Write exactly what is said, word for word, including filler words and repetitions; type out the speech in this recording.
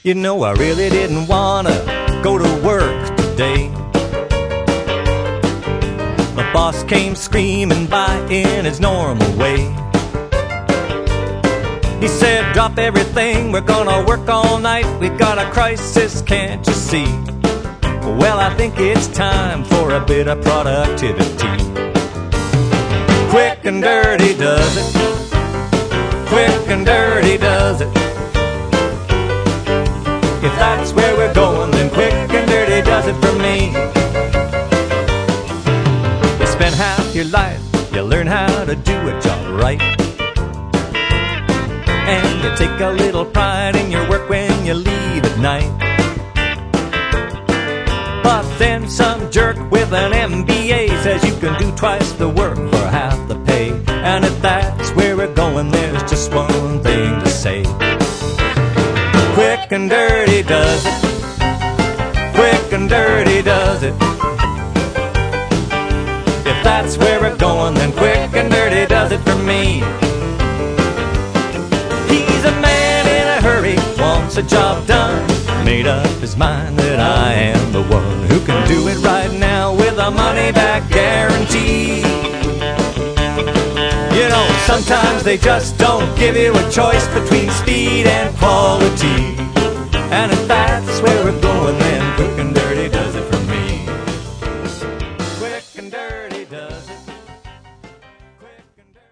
You know, I really didn't wanna go to work today. My boss came screaming by in his normal way. He said, drop everything, we're gonna work all night. We've got a crisis, can't you see? Well, I think it's time for a bit of productivity. Quick and dirty does it. Quick and dirty does it. If that's where we're going, then quick and dirty does it for me. You spend half your life, you learn how to do a job right, and you take a little pride in your work when you leave at night. But then some jerk with an M B A says you can do twice the work for half the pay. And if that's where we're going, there's just one thing to say. Quick and dirty does it. Quick and dirty does it. If that's where we're going, then quick and dirty does it for me. He's a man in a hurry, wants a job done, made up his mind that I am the one who can do it right now with a money-back guarantee. You know, sometimes they just don't give you a choice between speed and quality. And if that's where we're going, then quick and